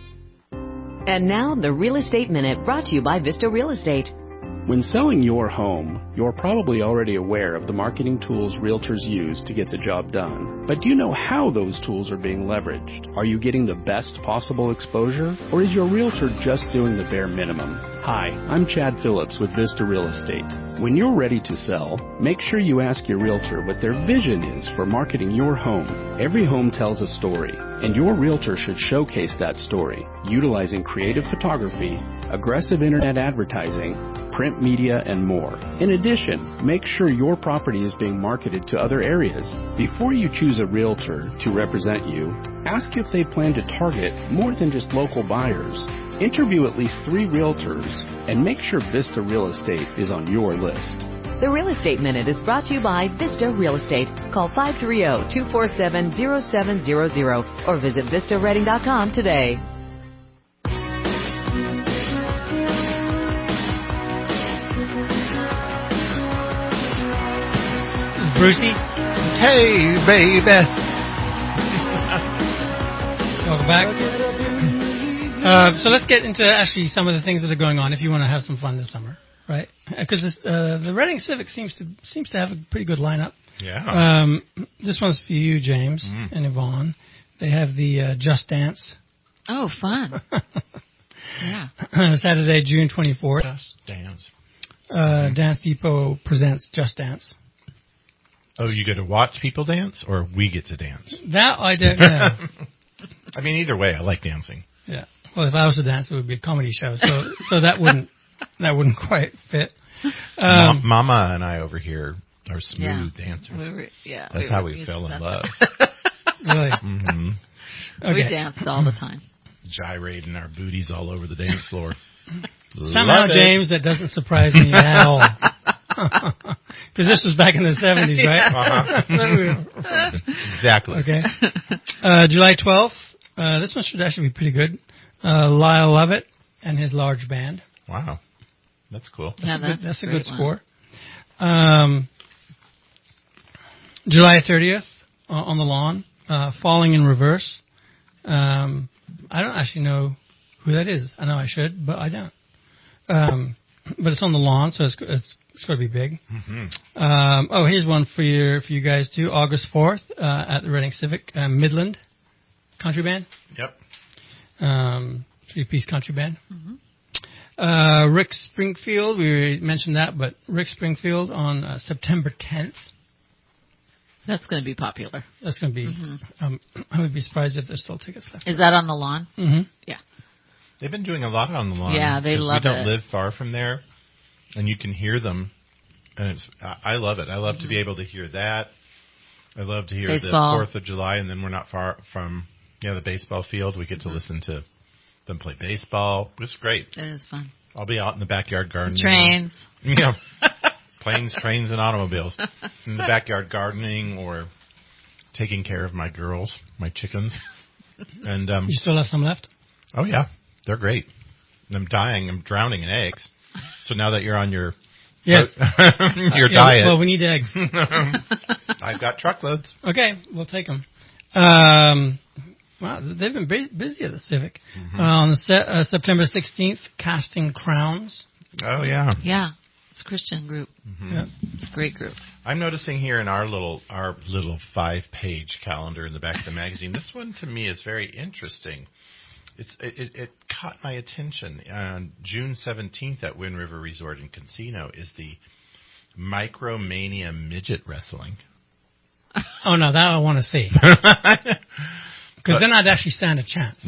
And now, the Real Estate Minute brought to you by Vista Real Estate. When selling your home, you're probably already aware of the marketing tools realtors use to get the job done. But do you know how those tools are being leveraged? Are you getting the best possible exposure? Or is your realtor just doing the bare minimum? Hi, I'm Chad Phillips with Vista Real Estate. When you're ready to sell, make sure you ask your realtor what their vision is for marketing your home. Every home tells a story, and your realtor should showcase that story, utilizing creative photography, aggressive internet advertising, print media, and more. In addition, make sure your property is being marketed to other areas. Before you choose a realtor to represent you, ask if they plan to target more than just local buyers. Interview at least three realtors and make sure Vista Real Estate is on your list. The Real Estate Minute is brought to you by Vista Real Estate. Call five three zero, two four seven, zero seven zero zero or visit vista reading dot com today. Brucey, Hey, baby. welcome back. Uh, so let's get into actually some of the things that are going on if you want to have some fun this summer, right? Because uh, the Reading Civic seems to seems to have a pretty good lineup. Yeah. Um, this one's for you, James Mm. and Yvonne. They have the uh, Just Dance. Oh, fun. Yeah. Saturday, June twenty-fourth. Just dance. Uh, Dance Depot presents Just Dance. Oh, you get to watch people dance, or we get to dance? That I don't know. I mean, either way, I like dancing. Yeah. Well, if I was to dance, it would be a comedy show. So, so that wouldn't that wouldn't quite fit. Ma- Um, Mama and I over here are smooth Yeah. dancers. We were, yeah. That's we how were we used fell to in that. love. really. hmm Okay. We danced all the time. Gyrating our booties all over the dance floor. Somehow, Love it. James, that doesn't surprise me at all. Because this was back in the seventies, right? Uh-huh. Exactly. Okay. Uh, July twelfth. Uh, this one should actually be pretty good. Uh, Lyle Lovett and his large band. Wow. That's cool. That's Yeah, a good, that's that's a a good great score. Um, July thirtieth uh, on the lawn. Uh, Falling in Reverse. Um, I don't actually know who that is. I know I should, but I don't. Um, but it's on the lawn, so it's it's, it's going to be big. Mm-hmm. Um, oh, here's one for your for you guys too. August fourth uh, at the Reading Civic, uh, Midland Country Band, Yep. um, three-piece country band. Mm-hmm. Uh, Rick Springfield, we mentioned that, but Rick Springfield on uh, September tenth. That's going to be popular. That's going to be. Mm-hmm. Um, I would be surprised if there's still tickets left. Is that on the lawn? Mm-hmm. Yeah. They've been doing a lot on the lawn. Yeah, they 'cause love We don't it. live far from there, and you can hear them, and it's. I I love it. I love Mm-hmm. to be able to hear that. I love to hear Baseball. the Fourth of July, and then we're not far from yeah the baseball field. We get to Mm-hmm. listen to them play baseball. It's great. It is fun. I'll be out in the backyard gardening. Trains. Yeah. Planes, trains, and automobiles. In the backyard gardening or taking care of my girls, my chickens. And um, You still have some left? oh, yeah. They're great. I'm dying. I'm drowning in eggs. So now that you're on your Yes. your Yeah, diet, Well, we need eggs. I've got truckloads. Okay, we'll take them. Um, wow, they've been bu- busy at the Civic. Mm-hmm. Uh, on the se- uh, September sixteenth, Casting Crowns. Oh, yeah. Yeah. It's a Christian group. Mm-hmm. Yeah. It's a great group. I'm noticing here in our little our little five-page calendar in the back of the magazine, this one to me is very interesting. It's it, it, it caught my attention. On June seventeenth at Wind River Resort and Casino is the Micromania Midget Wrestling. Oh, no, that I want to see. Because then I'd actually stand a chance.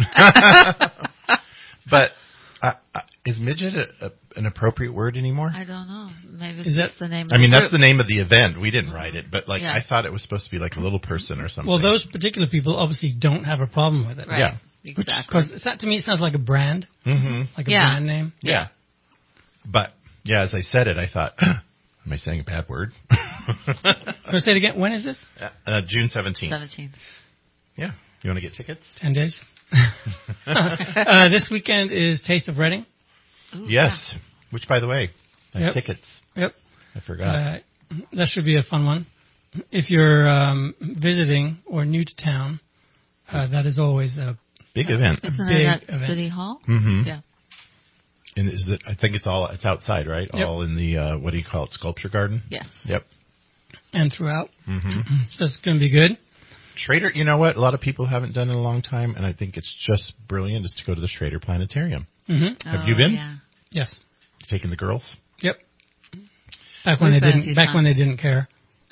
But uh, uh, is midget a, a, an appropriate word anymore? I don't know. Maybe it's Is just that- the name of I mean, the that's group. the name of the event. We didn't write it, but like Yeah. I thought it was supposed to be like a little person or something. Well, those particular people obviously don't have a problem with it. Right. Yeah. Exactly. Because that to me sounds like a brand, hmm like a Yeah. brand name. Yeah. But yeah, as I said it, I thought, am I saying a bad word? Can I say it again? When is this? uh, June seventeenth. seventeenth. Yeah. You want to get tickets? Ten days. uh, this weekend is Taste of Reading. Ooh, Yes. Which, by the way, I have Yep. tickets. Yep. I forgot. Uh, that should be a fun one. If you're um, visiting or new to town, uh, that is always a Big event. Isn't big it at event. City Hall? Mm-hmm. Yeah. And is it? I think it's all. It's outside, right? Yep. All in the uh, what do you call it? Sculpture garden. Yes. Yep. and throughout. Mm-hmm. So it's going to be good. Schrader, you know what? A lot of people haven't done in a long time, and I think it's just brilliant. Is to go to the Schrader Planetarium. Mm-hmm. Have Oh, you been? Yeah. Yes. Taking the girls. Yep. Back when We've they been a didn't. few Back times. when they didn't care.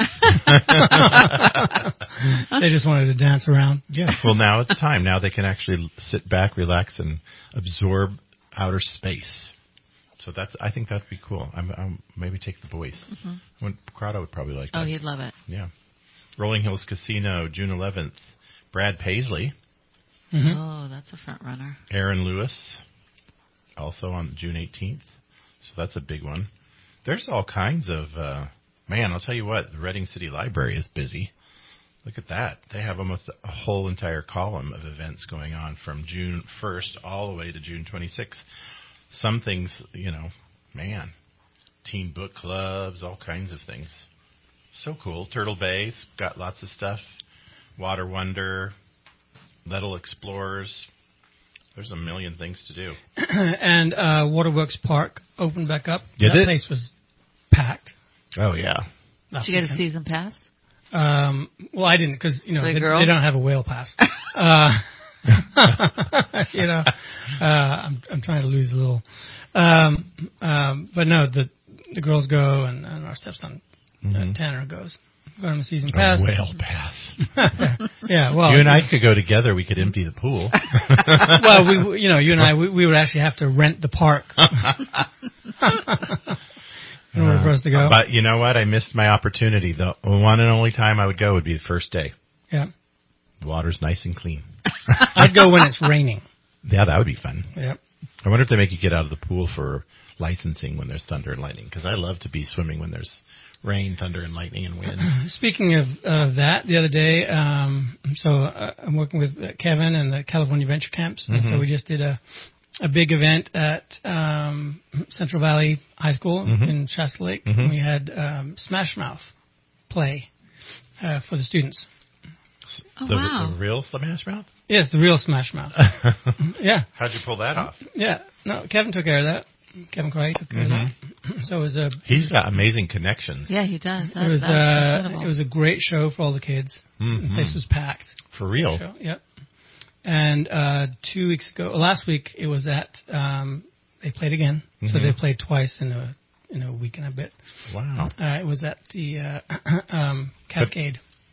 They just wanted to dance around. Yeah. Well, now it's time. Now they can actually sit back, relax, and absorb outer space. So that's. I think that'd be cool. I'm, I'm maybe take the boys. Mm-hmm. When Corrado would probably like that. Oh, he'd love it. Yeah. Rolling Hills Casino, June eleventh. Brad Paisley, Mm-hmm. Oh, that's a front runner. Aaron Lewis, also on June eighteenth. So that's a big one. There's all kinds of, uh, man, I'll tell you what, the Reading City Library is busy. Look at that. They have almost a whole entire column of events going on from June first all the way to June twenty-sixth. Some things, you know, man, teen book clubs, all kinds of things. So cool. Turtle Bay's got lots of stuff. Water Wonder, Little Explorers. There's a million things to do. And uh, Waterworks Park opened back up. Did that it? place was packed. Oh, yeah. last Did you get a weekend. season pass? Um, well, I didn't because you know For the they, girls? they don't have a whale pass. uh, you know, uh, I'm I'm trying to lose a little, um, um, but no, the the girls go and, and our stepson Mhm. uh, Tanner goes. Got him a season A pass. whale pass. Yeah, well, you and I could go together. We could empty the pool. well, we you know you and I we, we would actually have to rent the park in order for us to go. But you know what? I missed my opportunity. The one and only time I would go would be the first day. Yeah, The water's nice and clean. I'd go when it's raining. Yeah, that would be fun. Yeah. I wonder if they make you get out of the pool for licensing when there's thunder and lightning, because I love to be swimming when there's rain, thunder, and lightning and wind. Speaking of uh, that, the other day, um, so uh, I'm working with uh, Kevin and the California Venture Camps, and so Mhm. we just did a a big event at um, Central Valley High School Mhm. in Shasta Lake. Mhm. And we had um, Smash Mouth play uh, for the students. Oh, the, wow. the real Smash Mouth? Yes, the real Smash Mouth. Yeah, How'd you pull that off? yeah. No, Kevin took care of that. Kevin Cray took care Mhm. of that. So it was a He's got amazing connections. Yeah, he does. That, it was that's uh, incredible. it was a great show for all the kids. Mhm. The place was packed. For real. Show. Yep. And uh, two weeks ago, last week, it was at um, they played again. So Mhm. they played twice in a in a week and a bit. Wow. Uh, it was at the uh, um, Cascade.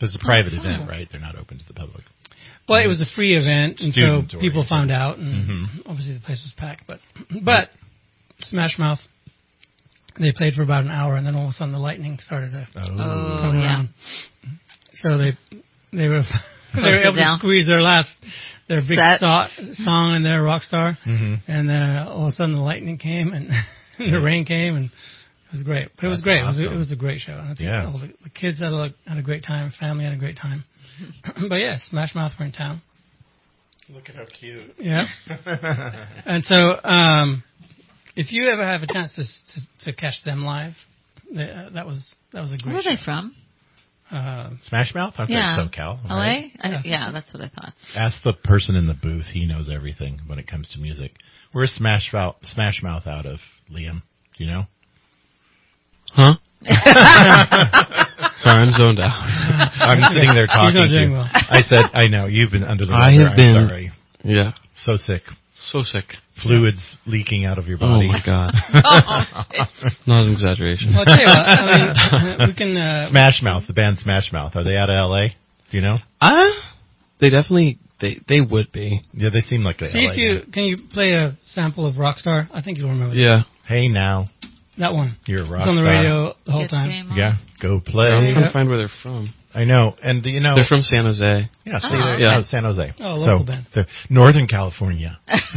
It's a private event, right? They're not open to the public. Well, it was a free event, and Student so people oriented. found out, and Mm-hmm. obviously the place was packed. But but Smash Mouth, they played for about an hour, and then all of a sudden the lightning started to Oh. Oh, come yeah. around. So they they were they were it able to down. squeeze their last their big That- so- song in their Rockstar, Mm-hmm. and uh, all of a sudden the lightning came and, and the rain came, and it was great. But it was That's great. It was, a, awesome. it was a great show. And I think Yeah. all the, the kids had a, had a great time. Family had a great time. But yeah, Smash Mouth were in town. Look at how cute. Yeah. And so, um, if you ever have a chance to to, to catch them live, they, uh, that was that was a great. Where are show. they from? Uh, Smash Mouth? Aren't Yeah. they SoCal? L A? Right? I, Yeah. yeah, that's what I thought. Ask the person in the booth. He knows everything when it comes to music. Where's Smash Mouth, Smash Mouth out of, Liam? Do you know? Huh? Sorry, I'm zoned out. I'm sitting there talking not to doing you. well. I said, I know, you've been under the weather. I have I'm been- sorry. Yeah. So sick. So sick. Fluids leaking out of your Oh body. my god. Oh, shit. Not an exaggeration. well, I'll tell you what. I mean, we can. Uh, Smash Mouth, the band Smash Mouth. Are they out of L A? Do you know? Ah, they definitely they they would be. Yeah, they seem like they see L A. if you can you play a sample of Rockstar. I think you'll remember. Yeah. Hey now, that, that one. you're a rock It's on the star. radio the whole Get time. game on. Yeah, go play. I'm trying Yeah. to find where they're from. I know, and you know, They're from San Jose. yeah, see, Oh, they're- okay. yeah, San Jose. Oh, local so band. they're Northern California.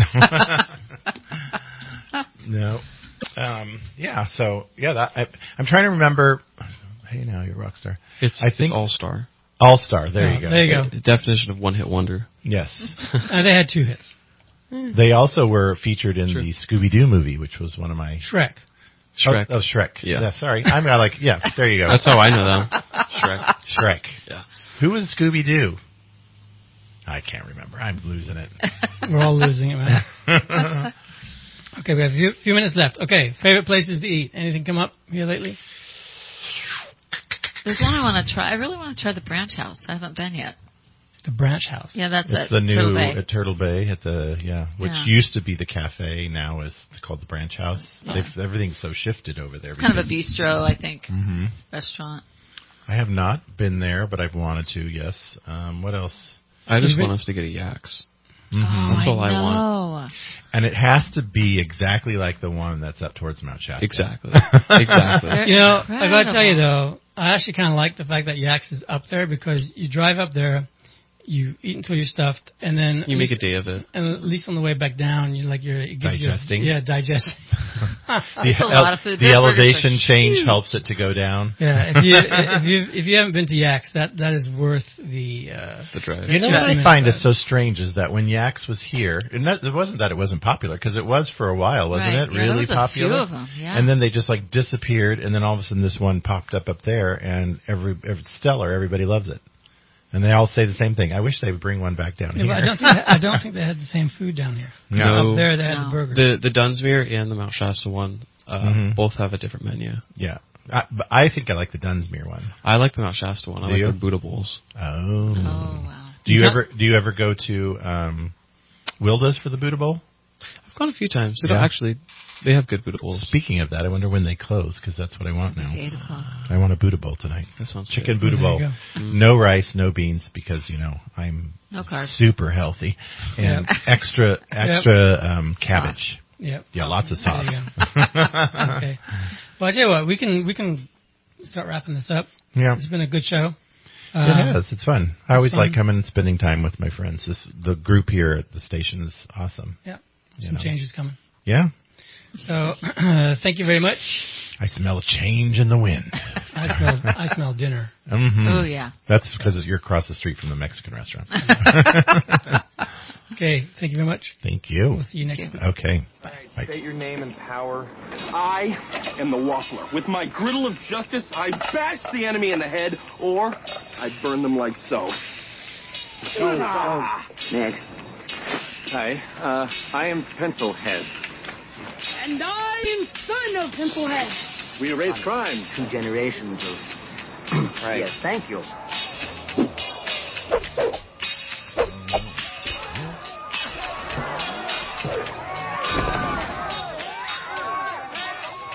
No, um, yeah. So yeah, that, I, I'm trying to remember. Hey now, you're a rock star. It's I think it's All Star. All Star. There Yeah, you go. there you go. The definition of one hit wonder. Yes. Uh, they had two hits. They also were featured in Sure. the Scooby Doo movie, which was one of my Shrek. Shrek. Oh, oh Shrek. Yeah. sorry. I'm I like. Yeah. There you go. That's how I know them. Shrek. Shrek. Yeah. Who was Scooby Doo? I can't remember. I'm losing it. We're all losing it, man. Okay, we have a few, few minutes left. Okay, favorite places to eat. Anything come up here lately? There's one I want to try. I really want to try the Branch House. I haven't been yet. The Branch House. Yeah, that's It's at the new Turtle Bay. at Turtle Bay at the yeah, which Yeah. used to be the cafe. Now is called the Branch House. Yeah. They've, everything's so shifted over there. It's kind of a bistro, I think, hmm restaurant. I have not been there, but I've wanted to. Yes. Um, what else? I just Even- want us to get a Yaks. hmm Oh, That's all I know. want. And it has to be exactly like the one that's up towards Mount Shasta. Exactly. Exactly. They're You know, I gotta tell you incredible. though, I actually kind of like the fact that Yaks is up there because you drive up there, you eat until you're stuffed, and then You at make a least- day of it. and at least on the way back down, you like you're it gives Digesting? You, yeah, digesting. The, It's a lot of food. the Their burgers elevation are change huge. helps it to go down. Yeah, if you if you if you haven't been to Yaks, that that is worth the. Uh, The drive. You know Yeah. what I find is so strange is that when Yaks was here, and that, it wasn't that it wasn't popular, because it was for a while, wasn't Right. it? Yeah, there really was a popular. few of 'em, yeah. And then they just like disappeared, and then all of a sudden this one popped up up there, and every, every stellar, everybody loves it, and they all say the same thing. I wish they would bring one back down yeah, here. but I don't think I don't think they had the same food down here. No. Up there they had No. the burger. The the Dunsmuir and the Mount Shasta one uh, Mhm. both have a different menu. Yeah, I, but I think I like the Dunsmuir one. I like the Mount Shasta one. I Do like you? their Buddha bowls. Oh. Oh, wow. Do you Yeah. ever do you ever go to um, Wilda's for the Buddha Bowl? I've gone a few times. They Yeah. don't actually. They have good Buddha bowls. Speaking of that, I wonder when they close, because that's what I want now. Eight o'clock. I want a Buddha Bowl tonight. That sounds Chicken good. Buddha There you Bowl. go. No rice, no beans, because, you know, I'm No carbs. super healthy. And Yep. extra, extra um, cabbage. Yep. Yeah, lots of There sauce. you Okay. Well, I tell you what, we can we can start wrapping this up. Yeah. It's been a good show. It Uh, has. It's fun. I always fun. like coming and spending time with my friends. This, the group here at the station is awesome. Yeah. You Some know. changes coming. Yeah. So thank you very much. I smell a change in the wind. I smell I smell dinner. hmm Oh, yeah. That's because you're across the street from the Mexican restaurant. Okay. Thank you very much. Thank you. We'll see you next week. Okay. Bye. State your name and power. I am the Waffler. With my griddle of justice, I bash the enemy in the head, or I burn them like so. Next. Hi, uh, I am Pencilhead. And I am son of Pimplehead. We erase crime. Two generations of. Right. Yes, thank you.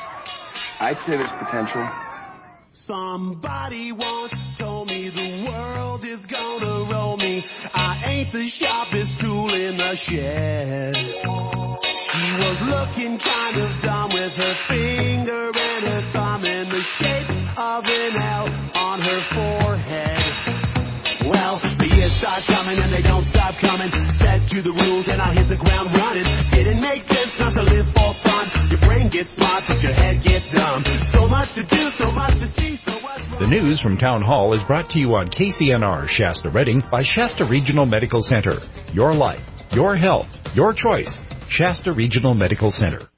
I'd say there's potential. Somebody once told me the world ain't the sharpest tool in the shed. She was looking kind of dumb with her finger and her thumb in the shape of an L on her forehead. Well, the years start coming and they don't stop coming. Fed to the rules and I hit the ground running. Didn't make sense not to live for fun. Your brain gets smart but your head gets dumb. So much to do, so much to see, so what's wrong? The news from Town Hall is brought to you on K C N R Shasta Redding by Shasta Regional Medical Center. Your life, your health, your choice. Shasta Regional Medical Center.